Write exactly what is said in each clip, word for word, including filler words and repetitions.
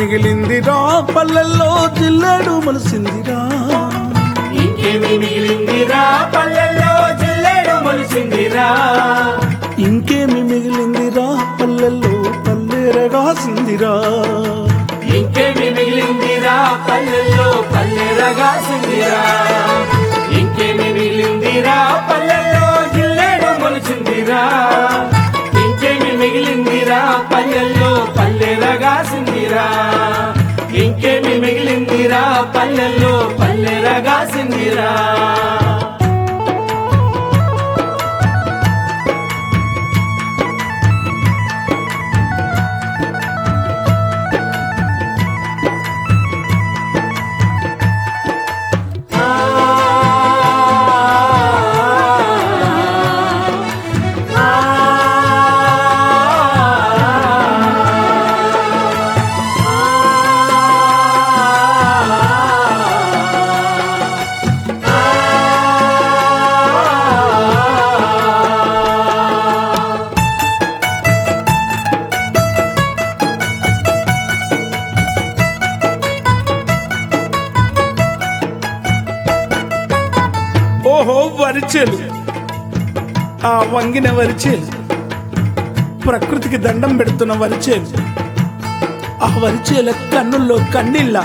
మిగిలిందిరా పల్లెల్లో జిల్లేడు మొలిసిందిరా ఇంకేమి మిగిలిందిరా పల్లెల్లో జిల్లేడు మొలిసిందిరా ఇంకేమి మిగిలిందిరా పల్లెల్లో పల్లెరగాసిందిరా ఇంకేమి మిగిలిందిరా పల్లెల్లో పల్లెరగాసిందిరా ఇంకేమి మిగిలిందిరా పల్లెల్లో జిల్లేడు మొలిసిందిరా ఇంకేమి మిగిలిందిరా పల్లెల్లో పల్లెరగాసిందిరా ఇంకేమి మిగిలిందిరా పల్లెల్లో పల్లెరగాసిందిరా ఓహో వరిచేలు ఆ వంగిన వరిచేలు ప్రకృతికి దండం పెడుతున్న వరిచేలు ఆ వరిచేల కన్నుల్లో కన్నీళ్ళ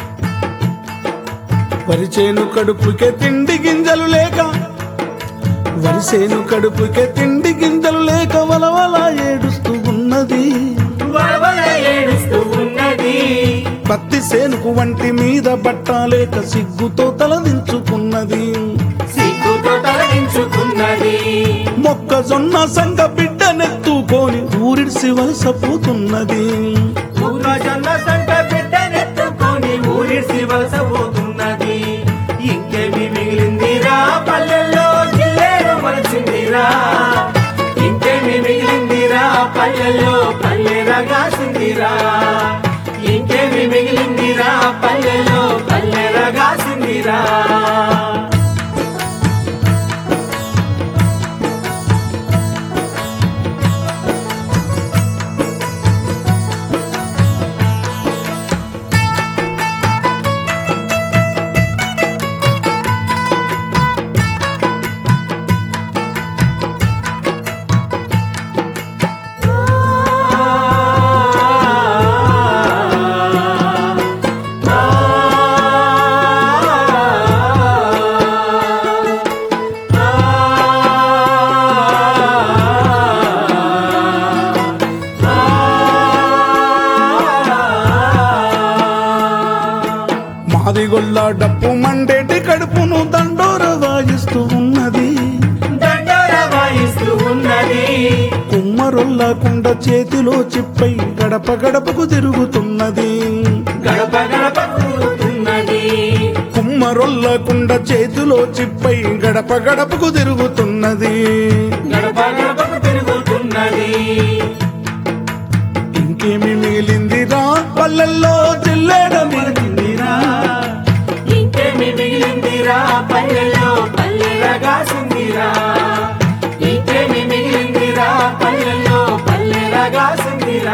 వరిచేను కడుపుకే తిండి గింజలు లేక వరిసేను కడుపుకే తిండి గింజలు లేక వలవల ఏడుస్తూ ఉన్నది వలవల ఏడుస్తూ ఉన్నది పత్తి సేనుకు వంటి మీద బట్ట లేక సిగ్గుతో తలదించుకున్నది సిగ్గుతో తలదించుకున్నది మొక్కజొన్న సంగ బిడ్డనెత్తుకొని ఊరిడిసి వలసపోతున్నది మొక్కజొన్న సంగ బిడ్డనెత్తుకొని ఊరిడిసి వలసపోతున్నది ఇంకేమి మిగిలిందిరా పల్లెల్లో జిల్లేడు మొలిసిందిరా ఇంకేమి మిగిలిందిరా పల్లెల్లో పల్లెరగాసిందిరా ఇంకేమి మిగిలిందిరా పల్లెల్లో పల్లెరగాసిందిరా మాదిగొల్ల డప్పు మండేటి కడుపును దండోర వాయిస్తూ ఉన్నది దండోర వాయిస్తూ ఉన్నది కుమ్మరొల్ల కుండ చేతిలో చిప్పై గడప గడపకు తిరుగుతున్నది గడప గడపకు తిరుగుతున్నది కుమ్మరొల్ల కుండ చేతిలో చిప్పై గడప గడపకు తిరుగుతున్నది గడప గడపకు తిరుగుతున్నది ఇంకేమి మిగిలిందిరా పల్లెల్లో జిల్లేడ మిగిలిందిరా ఇంకేమి మిగిలిందిరా పల్లెల్లో పల్లెరగాసిందిరా ఇంకేమి మిగిలిందిరా పల్లెల్లో పల్లెరగాసిందిరా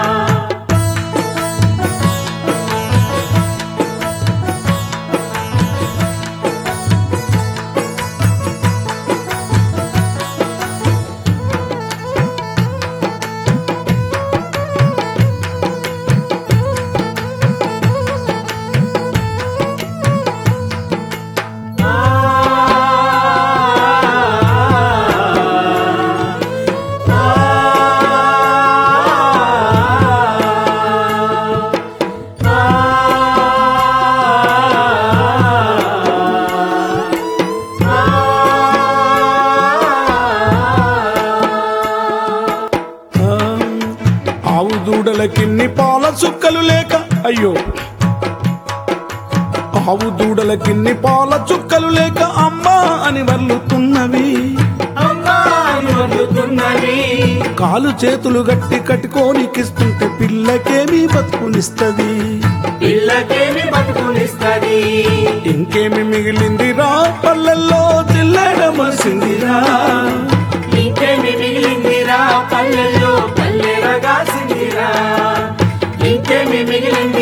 ఆవు దూడలకిన్ని పాల చుక్కలు లేక అయ్యో ఆవు దూడలకిన్ని పాల చుక్కలు లేక అమ్మా అని వల్లుతున్నవి అమ్మా అని వల్లుతున్నవి కాలు చేతులు గట్టి కట్టుకోనికిస్తుంటే పిల్లకేమి బతుకునిస్తది పిల్లకేమి బతుకునిస్తది ఇంకేమి మిగిలిందిరా పల్లెల్లో జిల్లేడ మరిసిందిరా ఇంకేమి మిగిలిందిరా పల్లెల్లో పల్లెరగాసిందిరా ఇంకేమి మిగిలింది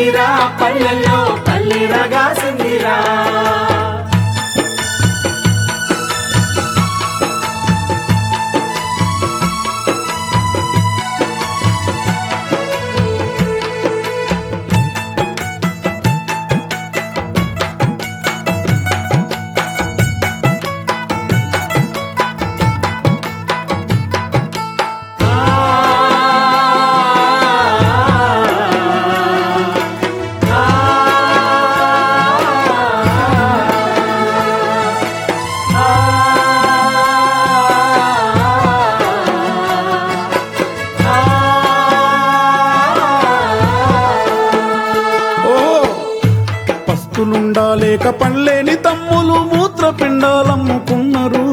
మేక పళ్ళేని తమ్ములు మూత్రపిండాలమ్ముకున్నారు